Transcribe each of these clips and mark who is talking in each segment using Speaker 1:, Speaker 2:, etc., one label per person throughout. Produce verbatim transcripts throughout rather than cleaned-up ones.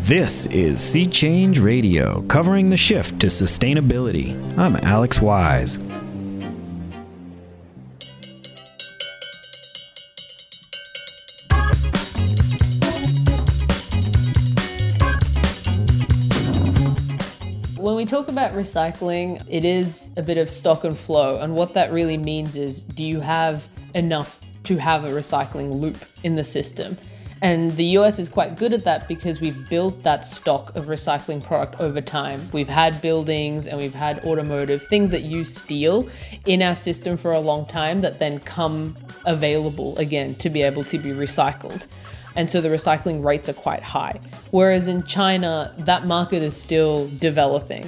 Speaker 1: This is Sea Change Radio, covering the shift to sustainability. I'm Alex Wise.
Speaker 2: When we talk about recycling, it is a bit of stock and flow, and what that really means is, do you have enough to have a recycling loop in the system? And the U S is quite good at that because we've built that stock of recycling product over time. We've had buildings and we've had automotive, things that use steel in our system for a long time that then come available again to be able to be recycled. And so the recycling rates are quite high. Whereas in China, that market is still developing.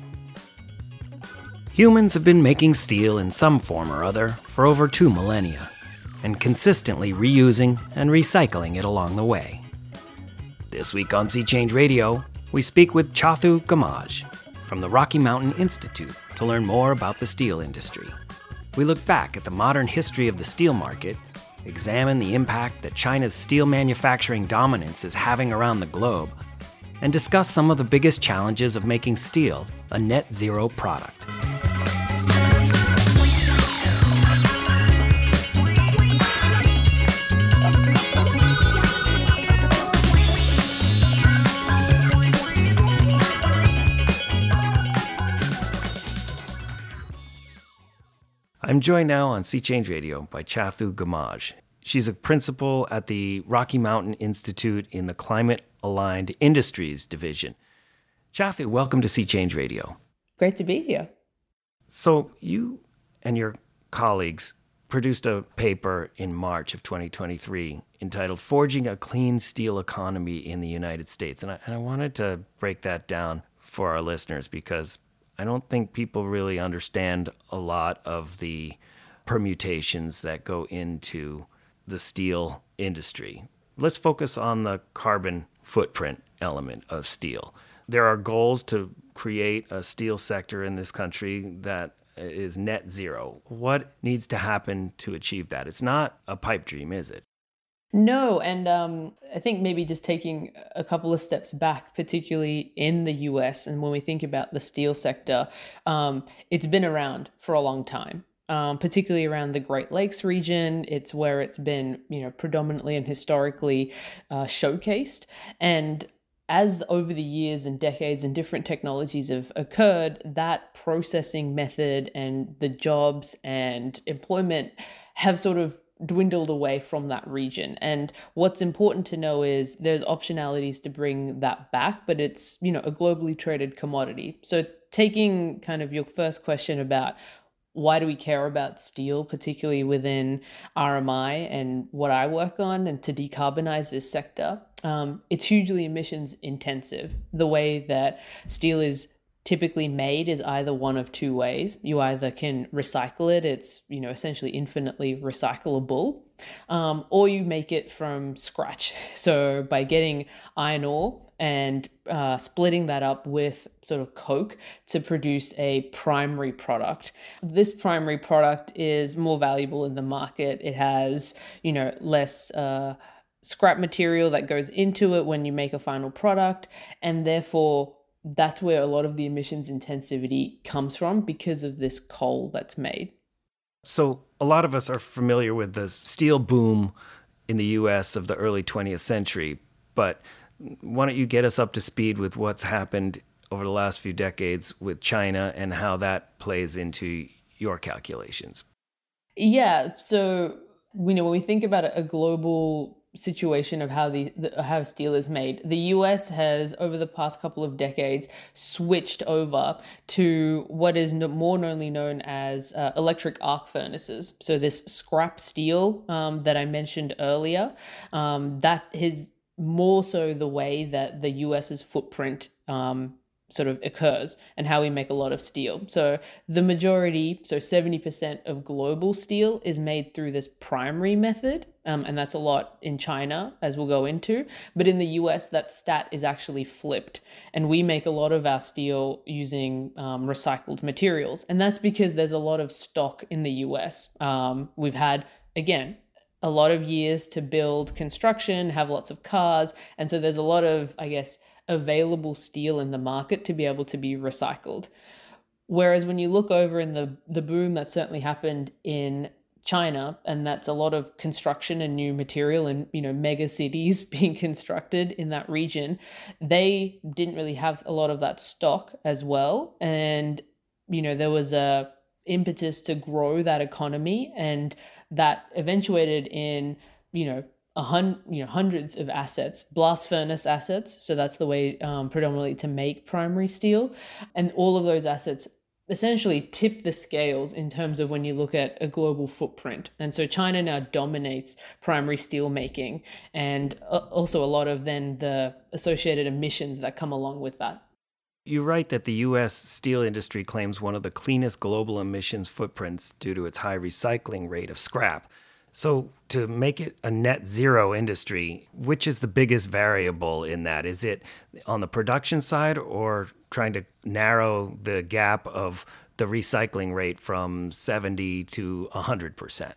Speaker 3: Humans have been making steel in some form or other for over two millennia, and consistently reusing and recycling it along the way. This week on Sea Change Radio, we speak with Chathu Gamage from the Rocky Mountain Institute to learn more about the steel industry. We look back at the modern history of the steel market, examine the impact that China's steel manufacturing dominance is having around the globe, and discuss some of the biggest challenges of making steel a net zero product. I'm joined now on Sea Change Radio by Chathu Gamage. She's a principal at the Rocky Mountain Institute in the Climate Aligned Industries Division. Chathu, welcome to Sea Change Radio.
Speaker 2: Great to be here.
Speaker 3: So you and your colleagues produced a paper in March of twenty twenty-three entitled Forging a Clean Steel Economy in the United States. And I, and I wanted to break that down for our listeners because I don't think people really understand a lot of the permutations that go into the steel industry. Let's focus on the carbon footprint element of steel. There are goals to create a steel sector in this country that is net zero. What needs to happen to achieve that? It's not a pipe dream, is it?
Speaker 2: No, and um, I think maybe just taking a couple of steps back, particularly in the U S, and when we think about the steel sector, um, it's been around for a long time, um, particularly around the Great Lakes region. It's where it's been, you know, predominantly and historically uh, showcased. And as over the years and decades and different technologies have occurred, that processing method and the jobs and employment have sort of dwindled away from that region. And what's important to know is there's optionalities to bring that back, but it's, you know, a globally traded commodity. So taking kind of your first question about why do we care about steel, particularly within R M I and what I work on and to decarbonize this sector, um, it's hugely emissions intensive. The way that steel is typically made is either one of two ways. You either can recycle it, it's, you know, essentially infinitely recyclable, um, or you make it from scratch. So by getting iron ore and uh, splitting that up with sort of coke to produce a primary product. This primary product is more valuable in the market. It has, you know, less uh, scrap material that goes into it when you make a final product, and therefore that's where a lot of the emissions intensivity comes from because of this coal that's made.
Speaker 3: So a lot of us are familiar with the steel boom in the U S of the early twentieth century, but why don't you get us up to speed with what's happened over the last few decades with China and how that plays into your calculations?
Speaker 2: Yeah, so you know when we think about a global situation of how the how steel is made, the U S has over the past couple of decades switched over to what is no, more normally known as uh, electric arc furnaces. So this scrap steel um, that I mentioned earlier, um, that is more so the way that the US's footprint um, sort of occurs and how we make a lot of steel. So the majority, so seventy percent of global steel is made through this primary method. Um, and that's a lot in China, as we'll go into. But in the U S, that stat is actually flipped. And we make a lot of our steel using um, recycled materials. And that's because there's a lot of stock in the U S. Um, we've had, again, a lot of years to build construction, have lots of cars. And so there's a lot of, I guess, available steel in the market to be able to be recycled. Whereas when you look over in the, the boom that certainly happened in China, and that's a lot of construction and new material and, you know, mega cities being constructed in that region, they didn't really have a lot of that stock as well. And, you know, there was a impetus to grow that economy, and that eventuated in, you know, a hun- you know, hundreds of assets, blast furnace assets. So that's the way um, predominantly to make primary steel. And all of those assets essentially tip the scales in terms of when you look at a global footprint. And so China now dominates primary steel making, and also a lot of then the associated emissions that come along with that.
Speaker 3: You write that the U S steel industry claims one of the cleanest global emissions footprints due to its high recycling rate of scrap. So to make it a net zero industry, which is the biggest variable in that? Is it on the production side, or trying to narrow the gap of the recycling rate from seventy to one hundred percent?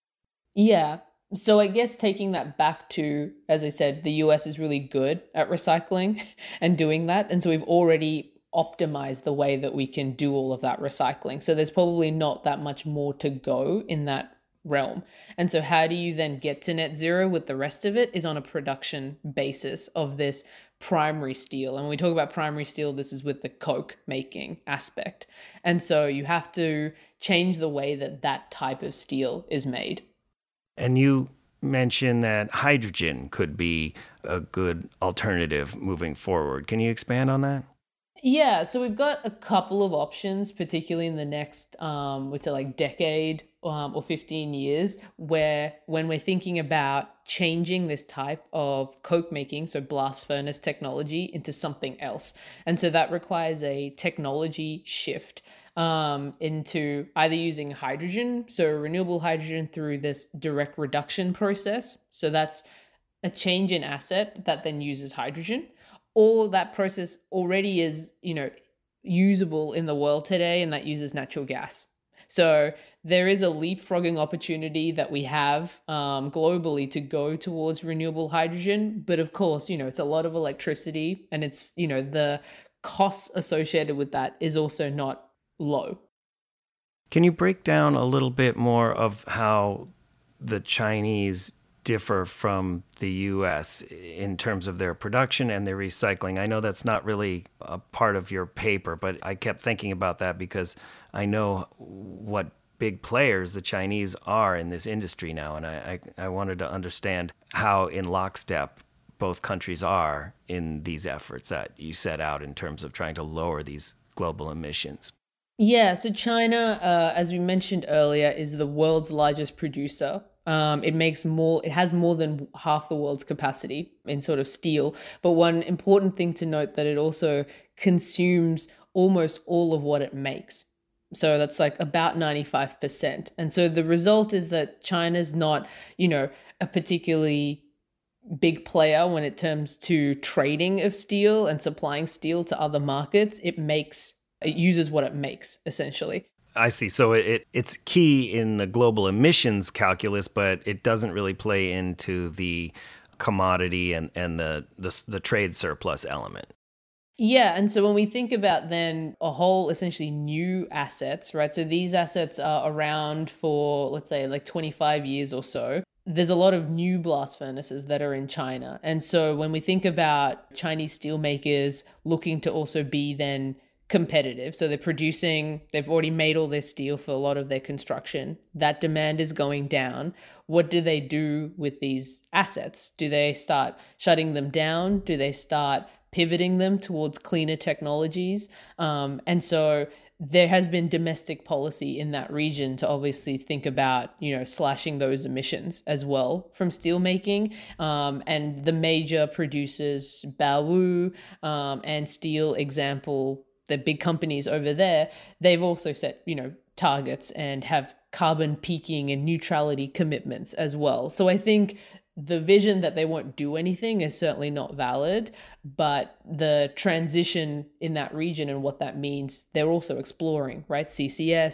Speaker 2: Yeah. So I guess taking that back to, as I said, the U S is really good at recycling and doing that. And so we've already optimized the way that we can do all of that recycling. So there's probably not that much more to go in that realm. And so how do you then get to net zero with the rest of it is on a production basis of this primary steel. And when we talk about primary steel, this is with the coke making aspect. And so you have to change the way that that type of steel is made.
Speaker 3: And you mentioned that hydrogen could be a good alternative moving forward. Can you expand on that?
Speaker 2: Yeah, so we've got a couple of options, particularly in the next, um, what's it like decade um, or fifteen years, where when we're thinking about changing this type of coke making, so blast furnace technology, into something else. And so that requires a technology shift um, into either using hydrogen, so renewable hydrogen through this direct reduction process. So that's a change in asset that then uses hydrogen, or that process already is, you know, usable in the world today, and that uses natural gas. So there is a leapfrogging opportunity that we have um, globally to go towards renewable hydrogen. But of course, you know, it's a lot of electricity, and it's, you know, the costs associated with that is also not low.
Speaker 3: Can you break down a little bit more of how the Chinese differ from the U S in terms of their production and their recycling? I know that's not really a part of your paper, but I kept thinking about that because I know what big players the Chinese are in this industry now, and I, I, I wanted to understand how in lockstep both countries are in these efforts that you set out in terms of trying to lower these global emissions.
Speaker 2: Yeah, so China, uh, as we mentioned earlier, is the world's largest producer. Um, it makes more, it has more than half the world's capacity in sort of steel. But one important thing to note that it also consumes almost all of what it makes. So that's like about ninety-five percent. And so the result is that China's not, you know, a particularly big player when it comes to trading of steel and supplying steel to other markets. It makes, it uses what it makes, essentially.
Speaker 3: I see. So it, it it's key in the global emissions calculus, but it doesn't really play into the commodity and, and the, the the trade surplus element.
Speaker 2: Yeah. And so when we think about then a whole essentially new assets, right? So these assets are around for, let's say, like twenty-five years or so. There's a lot of new blast furnaces that are in China. And so when we think about Chinese steelmakers looking to also be then competitive, so they're producing, they've already made all their steel for a lot of their construction, that demand is going down. What do they do with these assets? Do they start shutting them down? Do they start pivoting them towards cleaner technologies? Um, and so there has been domestic policy in that region to obviously think about, you know, slashing those emissions as well from steelmaking. Um, and the major producers, Baowu um, and Steel Example, the big companies over there, they've also set, you know, targets and have carbon peaking and neutrality commitments as well. So I think the vision that they won't do anything is certainly not valid, but the transition in that region and what that means, they're also exploring, right? C C S,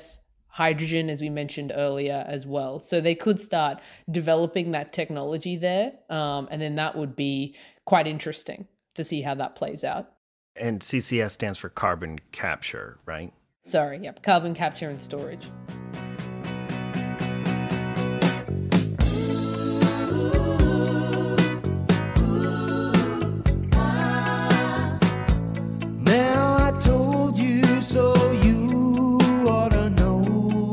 Speaker 2: hydrogen, as we mentioned earlier, as well. So they could start developing that technology there. Um, and then that would be quite interesting to see how that plays out.
Speaker 3: And C C S stands for carbon capture, right?
Speaker 2: Sorry, yep, carbon capture and storage.
Speaker 4: Now I told you so, you ought to know.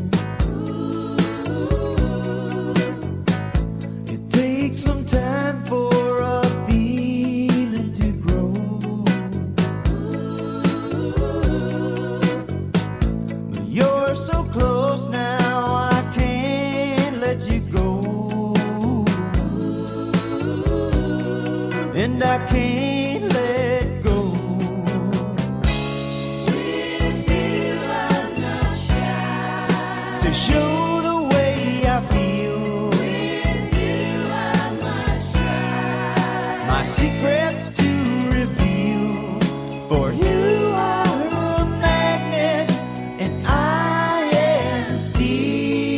Speaker 4: It takes some time for a feeling to grow. But you're so close now, I can't let you go. And I can't let go. To show the way I feel. My secrets to reveal. For you are a magnet and I am steel.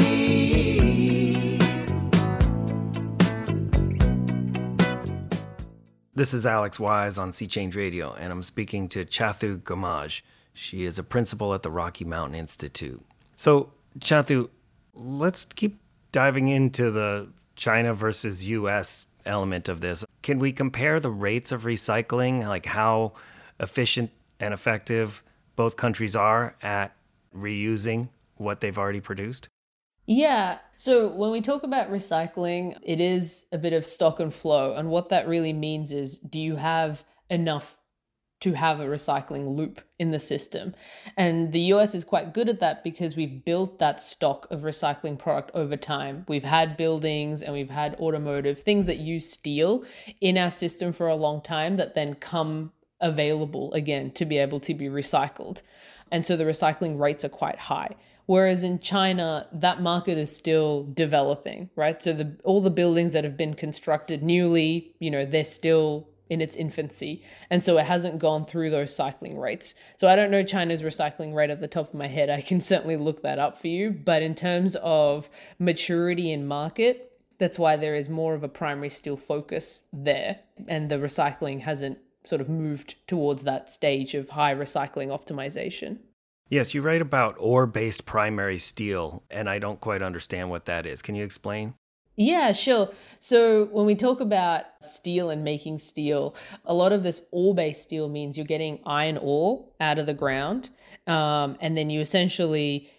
Speaker 3: This is Alex Wise on Sea Change Radio, and I'm speaking to Chathu Gamage. She is a principal at the Rocky Mountain Institute. So, Chathu, let's keep diving into the China versus U S element of this. Can we compare the rates of recycling, like how efficient and effective both countries are at reusing what they've already produced?
Speaker 2: Yeah. So when we talk about recycling, it is a bit of stock and flow. And what that really means is, do you have enough to have a recycling loop in the system? And the U S is quite good at that because we've built that stock of recycling product over time. We've had buildings and we've had automotive, things that use steel in our system for a long time that then come available again to be able to be recycled. And so the recycling rates are quite high. Whereas in China, that market is still developing, right? So the all the buildings that have been constructed newly, you know, they're still in its infancy. And so it hasn't gone through those cycling rates. So I don't know China's recycling rate off the top of my head. I can certainly look that up for you. But in terms of maturity in market, that's why there is more of a primary steel focus there. And the recycling hasn't sort of moved towards that stage of high recycling optimization.
Speaker 3: Yes, you write about ore-based primary steel, and I don't quite understand what that is. Can you explain?
Speaker 2: Yeah, sure. So when we talk about steel and making steel, a lot of this ore-based steel means you're getting iron ore out of the ground, um, and then you essentially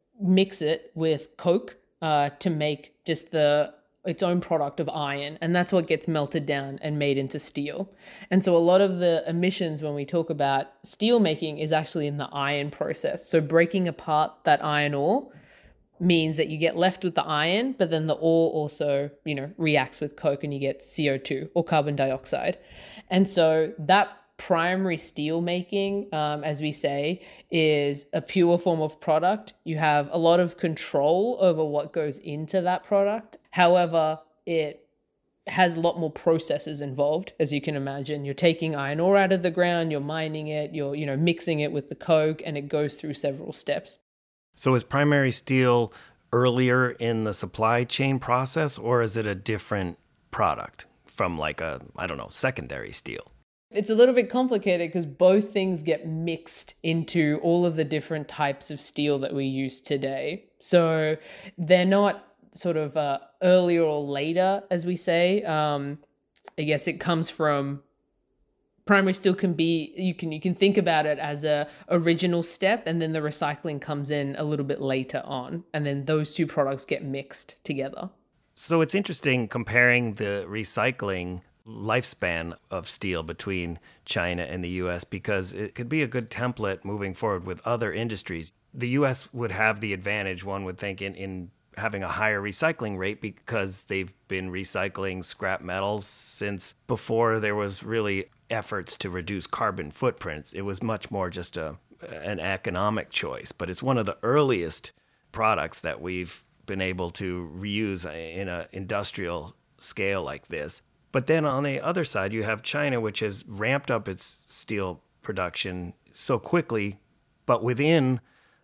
Speaker 2: mix it with coke uh, to make just the its own product of iron, and that's what gets melted down and made into steel. And so a lot of the emissions when we talk about steel making is actually in the iron process. So breaking apart that iron ore means that you get left with the iron, but then the ore also, you know, reacts with coke and you get C O two or carbon dioxide. And so that primary steel making, um, as we say, is a pure form of product. You have a lot of control over what goes into that product. However, it has a lot more processes involved, as you can imagine. You're taking iron ore out of the ground, you're mining it, you're, you know, mixing it with the coke, and it goes through several steps.
Speaker 3: So is primary steel earlier in the supply chain process, or is it a different product from like a, I don't know, secondary steel?
Speaker 2: It's a little bit complicated because both things get mixed into all of the different types of steel that we use today. So they're not sort of uh, earlier or later, as we say. Um, I guess it comes from primary steel can be, you can you can think about it as a original step, and then the recycling comes in a little bit later on, and then those two products get mixed together.
Speaker 3: So it's interesting comparing the recycling lifespan of steel between China and the U S because it could be a good template moving forward with other industries. The U S would have the advantage, one would think, in, in having a higher recycling rate because they've been recycling scrap metals since before there was really efforts to reduce carbon footprints. It was much more just a an economic choice, but it's one of the earliest products that we've been able to reuse in an industrial scale like this. But then on the other side, you have China, which has ramped up its steel production so quickly, but within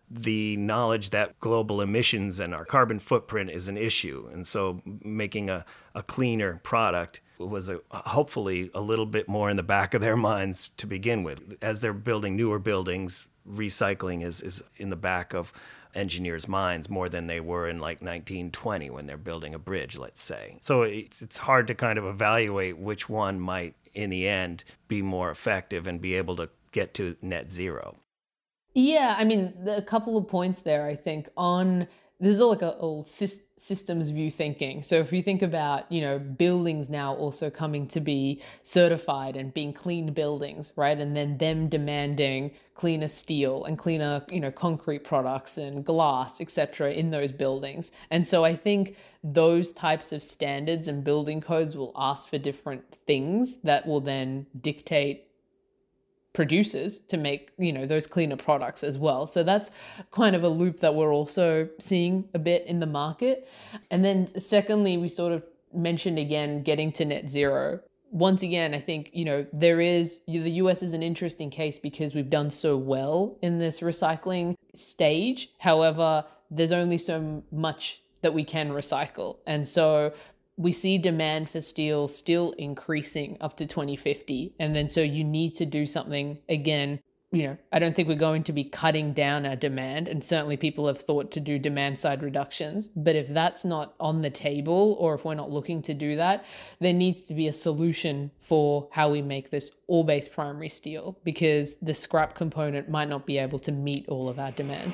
Speaker 3: the knowledge that global emissions and our carbon footprint is an issue. And so making a, a cleaner product was a, hopefully a little bit more in the back of their minds to begin with. As they're building newer buildings, recycling is, is in the back of engineers' minds more than they were in like nineteen twenty when they're building a bridge, let's say. So it's, it's hard to kind of evaluate which one might, in the end, be more effective and be able to get to net zero.
Speaker 2: Yeah, I mean, a couple of points there, I think, on this is all like a old systems view thinking. So if you think about, you know, buildings now also coming to be certified and being clean buildings, right? And then them demanding cleaner steel and cleaner, you know, concrete products and glass, et cetera, in those buildings. And so I think those types of standards and building codes will ask for different things that will then dictate producers to make, you know, those cleaner products as well. So that's kind of a loop that we're also seeing a bit in the market. And then secondly, we sort of mentioned again, getting to net zero. Once again, I think, you know, there is, the U S is an interesting case because we've done so well in this recycling stage. However, there's only so much that we can recycle. And so we see demand for steel still increasing up to twenty fifty. And then so you need to do something again. You know, I don't think we're going to be cutting down our demand. And certainly people have thought to do demand side reductions. But if that's not on the table, or if we're not looking to do that, there needs to be a solution for how we make this all-based primary steel, because the scrap component might not be able to meet all of our demand.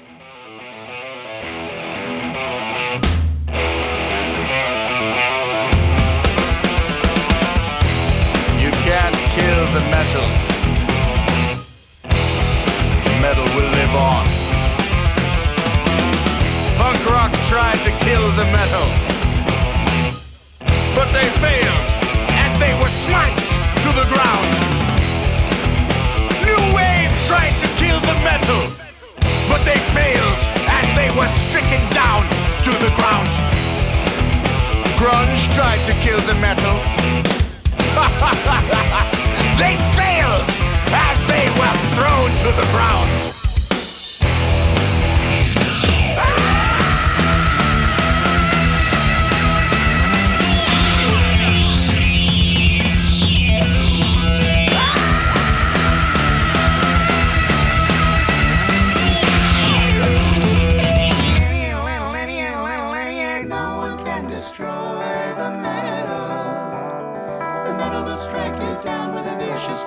Speaker 5: Can't kill the metal. Metal will live on. Punk rock tried to kill the metal, but they failed as they were smite to the ground. New wave tried to kill the metal, but they failed as they were stricken down to the ground. Grunge tried to kill the metal. They failed as they were thrown to the ground.
Speaker 4: No one can destroy the metal. The metal will strike you down with a vicious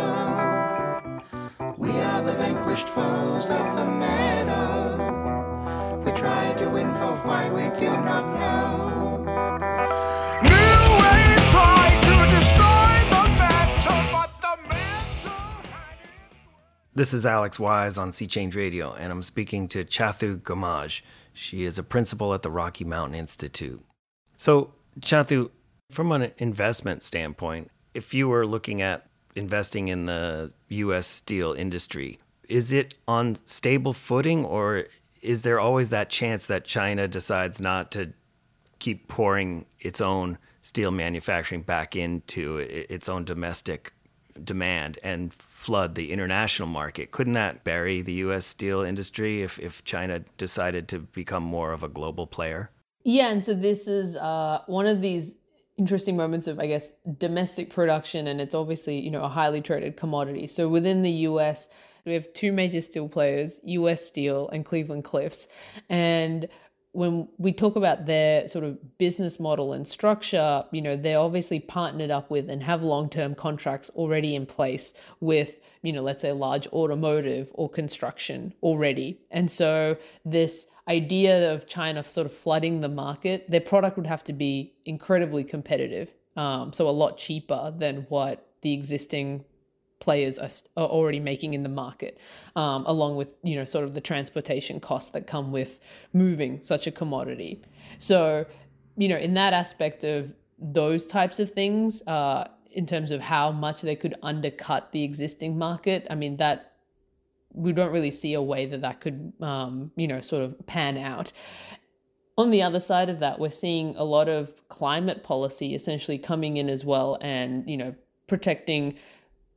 Speaker 4: blow. We are the vanquished foes of the metal. We try to win for why we do not know.
Speaker 5: New wave tried to destroy the metal, but the metal had its...
Speaker 3: This is Alex Wise on Sea Change Radio, and I'm speaking to Chathu Gamage. She is a principal at the Rocky Mountain Institute. So, Chathu, from an investment standpoint, if you were looking at investing in the U S steel industry, is it on stable footing, or is there always that chance that China decides not to keep pouring its own steel manufacturing back into its own domestic demand and flood the international market? Couldn't that bury the U S steel industry if, if China decided to become more of a global player?
Speaker 2: Yeah, and so this is uh, one of these interesting moments of, I guess, domestic production, and it's obviously, you know, a highly traded commodity. So within the U S, we have two major steel players, U S Steel and Cleveland Cliffs. And when we talk about their sort of business model and structure, you know, they're obviously partnered up with and have long-term contracts already in place with, you know, let's say large automotive or construction already. And so this idea of China sort of flooding the market, their product would have to be incredibly competitive. Um, so a lot cheaper than what the existing players are, are already making in the market, um, along with, you know, sort of the transportation costs that come with moving such a commodity. So, you know, in that aspect of those types of things, uh, in terms of how much they could undercut the existing market, I mean, that we don't really see a way that that could, um, you know, sort of pan out. On the other side of that, we're seeing a lot of climate policy essentially coming in as well, and, you know, protecting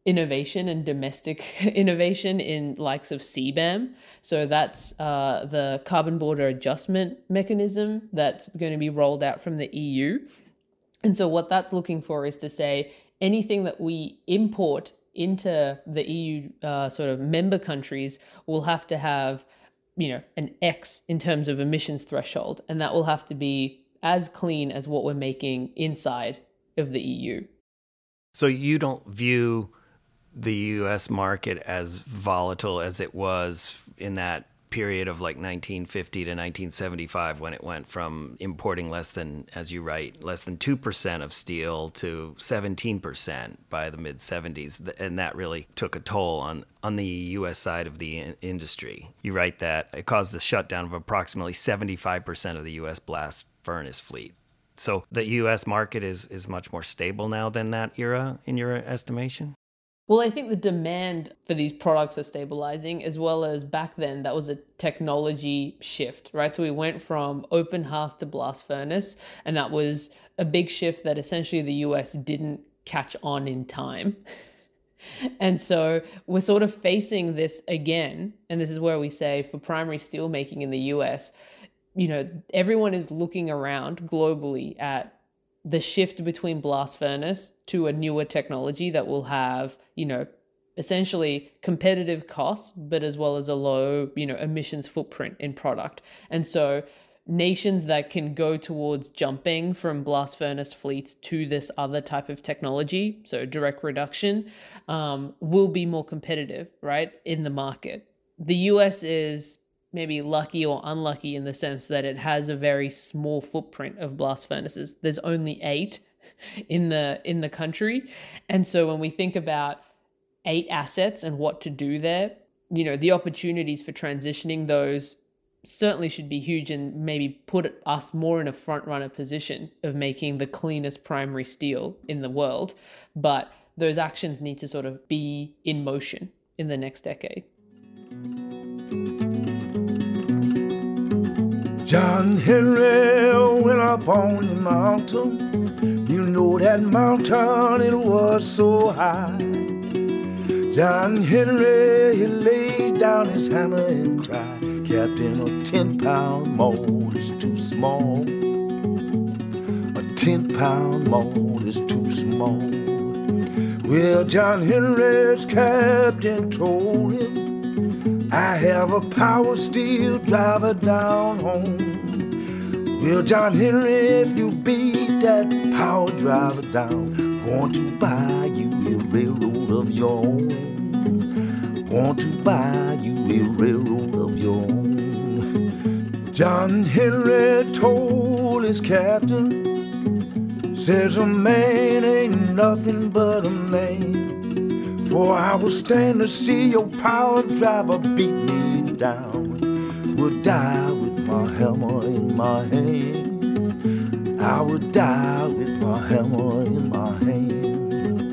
Speaker 2: innovation and domestic innovation in likes of C BAM. So that's uh, the carbon border adjustment mechanism that's going to be rolled out from the E U. And so what that's looking for is to say anything that we import into the E U uh, sort of member countries will have to have, you know, an X in terms of emissions threshold, and that will have to be as clean as what we're making inside of the E U.
Speaker 3: So you don't view the U S market as volatile as it was in that period of like nineteen fifty to nineteen seventy-five, when it went from importing less than, as you write, less than two percent of steel to seventeen percent by the mid seventies. And that really took a toll on, on the U S side of the in- industry. You write that it caused the shutdown of approximately seventy-five percent of the U S blast furnace fleet. So the U S market is, is much more stable now than that era, in your estimation?
Speaker 2: Well, I think the demand for these products are stabilizing, as well as back then that was a technology shift, right? So we went from open hearth to blast furnace, and that was a big shift that essentially the U S didn't catch on in time. And so we're sort of facing this again, and this is where we say for primary steel making in the U S, you know, everyone is looking around globally at the shift between blast furnace to a newer technology that will have, you know, essentially competitive costs, but as well as a low, you know, emissions footprint in product. And so nations that can go towards jumping from blast furnace fleets to this other type of technology, so direct reduction, um, will be more competitive, right, in the market. The U S is maybe lucky or unlucky in the sense that it has a very small footprint of blast furnaces. There's only eight in the in the country. And so when we think about eight assets and what to do there, you know, the opportunities for transitioning those certainly should be huge and maybe put us more in a front runner position of making the cleanest primary steel in the world. But those actions need to sort of be in motion in the next decade.
Speaker 5: John Henry went up on the mountain. You know that mountain, it was so high. John Henry, he laid down his hammer and cried, Captain, a ten-pound mold is too small. A ten-pound mold is too small. Well, John Henry's captain told him, I have a power steel driver down home. Well, John Henry, if you beat that power driver down, I'm going to buy you a railroad of your own. Want to buy you a railroad of your own. John Henry told his captain, says a man ain't nothing but a man. For I will stand to see your power driver beat me down. Will die with my hammer in my hand. I will die with my hammer in my hand.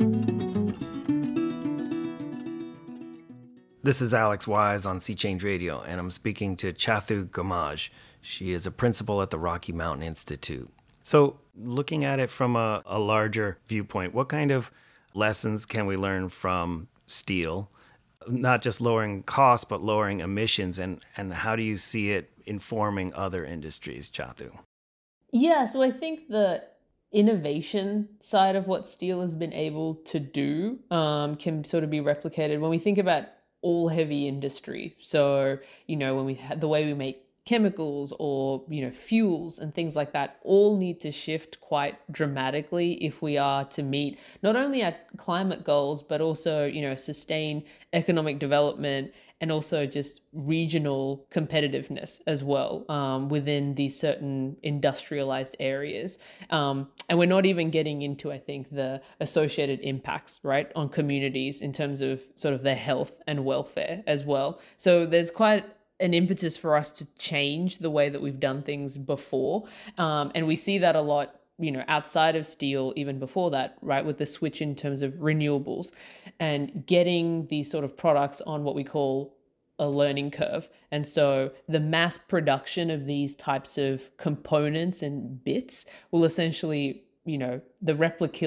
Speaker 3: This is Alex Wise on Sea Change Radio, and I'm speaking to Chathu Gamage. She is a principal at the Rocky Mountain Institute. So looking at it from a, a larger viewpoint, what kind of lessons can we learn from steel, not just lowering costs, but lowering emissions, and, and how do you see it informing other industries, Chathu?
Speaker 2: Yeah, so I think the innovation side of what steel has been able to do um, can sort of be replicated when we think about all heavy industry. So, you know, when we had the way we make chemicals or, you know, fuels and things like that all need to shift quite dramatically if we are to meet not only our climate goals, but also, you know, sustain economic development and also just regional competitiveness as well um, within these certain industrialized areas. Um, and we're not even getting into, I think, the associated impacts, right, on communities in terms of sort of their health and welfare as well. So there's quite an impetus for us to change the way that we've done things before. Um, and we see that a lot, you know, outside of steel, even before that, right, with the switch in terms of renewables and getting these sort of products on what we call a learning curve. And so the mass production of these types of components and bits will essentially, you know, the replica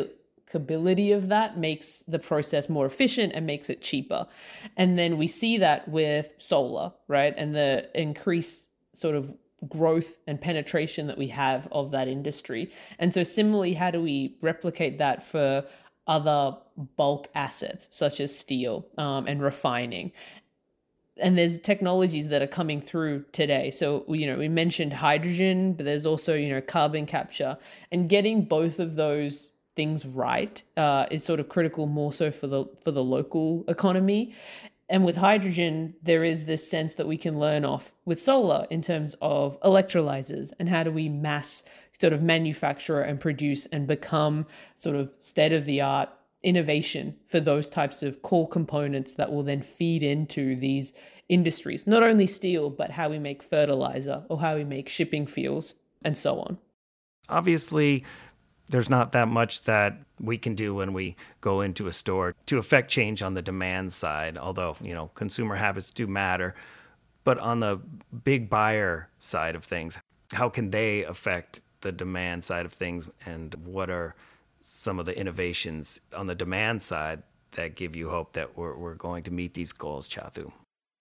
Speaker 2: replicability of that makes the process more efficient and makes it cheaper. And then we see that with solar, right? And the increased sort of growth and penetration that we have of that industry. And so similarly, how do we replicate that for other bulk assets such as steel um, and refining? And there's technologies that are coming through today. So, you know, we mentioned hydrogen, but there's also, you know, carbon capture, and getting both of those things right uh, is sort of critical, more so for the for the local economy. And with hydrogen, there is this sense that we can learn off with solar in terms of electrolyzers and how do we mass sort of manufacture and produce and become sort of state-of-the-art innovation for those types of core components that will then feed into these industries, not only steel, but how we make fertilizer or how we make shipping fuels and so on.
Speaker 3: Obviously, there's not that much that we can do when we go into a store to affect change on the demand side, although, you know, consumer habits do matter. But on the big buyer side of things, how can they affect the demand side of things, and what are some of the innovations on the demand side that give you hope that we're, we're going to meet these goals, Chathu?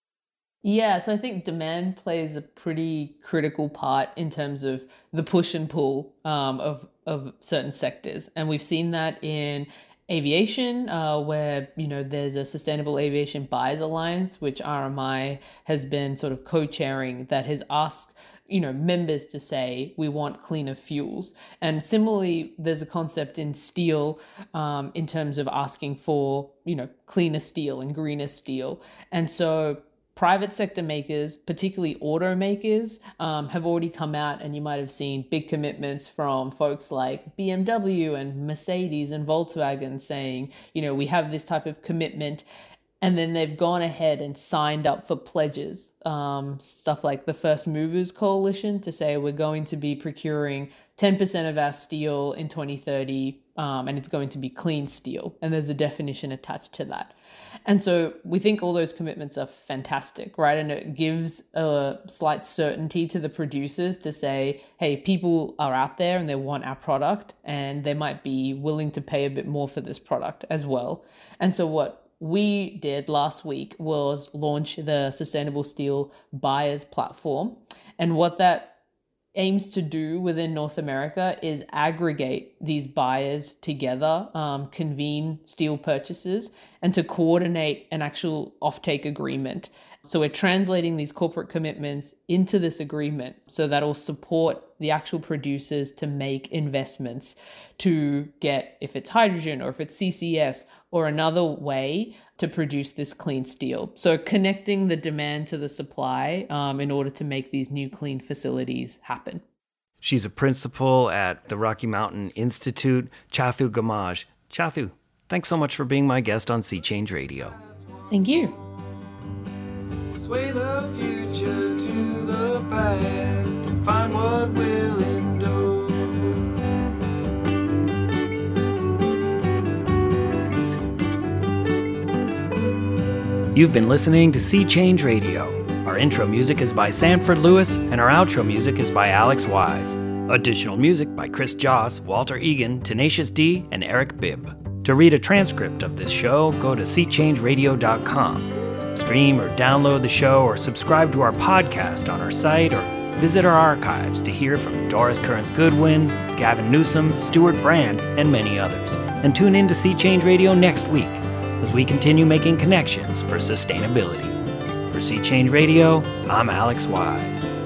Speaker 2: Yeah, so I think demand plays a pretty critical part in terms of the push and pull um, of, of certain sectors. And we've seen that in aviation, uh, where, you know, there's a Sustainable Aviation Buyers Alliance, which R M I has been sort of co-chairing, that has asked you know, members to say, we want cleaner fuels. And similarly, there's a concept in steel um, in terms of asking for, you know, cleaner steel and greener steel. And so private sector makers, particularly automakers, um, have already come out, and you might have seen big commitments from folks like B M W and Mercedes and Volkswagen saying, you know, we have this type of commitment. And then they've gone ahead and signed up for pledges, um, stuff like the First Movers Coalition, to say we're going to be procuring ten percent of our steel in twenty thirty, um, and it's going to be clean steel. And there's a definition attached to that. And so we think all those commitments are fantastic, right? And it gives a slight certainty to the producers to say, hey, people are out there and they want our product, and they might be willing to pay a bit more for this product as well. And so what we did last week was launch the Sustainable Steel Buyers Platform. And what that aims to do within North America is aggregate these buyers together, um, convene steel purchases, and to coordinate an actual offtake agreement. So we're translating these corporate commitments into this agreement so that will support the actual producers to make investments to get, if it's hydrogen or if it's C C S or another way to produce this clean steel. So connecting the demand to the supply um, in order to make these new clean facilities happen.
Speaker 3: She's a principal at the Rocky Mountain Institute, Chathu Gamage. Chathu, thanks so much for being my guest on Sea Change Radio.
Speaker 2: Thank you.
Speaker 6: Sway the future to the past and find what will endure.
Speaker 1: You've been listening to Sea Change Radio. Our intro music is by Sanford Lewis, and our outro music is by Alex Wise. Additional music by Chris Joss, Walter Egan, Tenacious D, and Eric Bibb. To read a transcript of this show, go to sea change radio dot com. Stream or download the show or subscribe to our podcast on our site, or visit our archives to hear from Doris Kearns Goodwin, Gavin Newsom, Stuart Brand, and many others. And tune in to Sea Change Radio next week as we continue making connections for sustainability. For Sea Change Radio, I'm Alex Wise.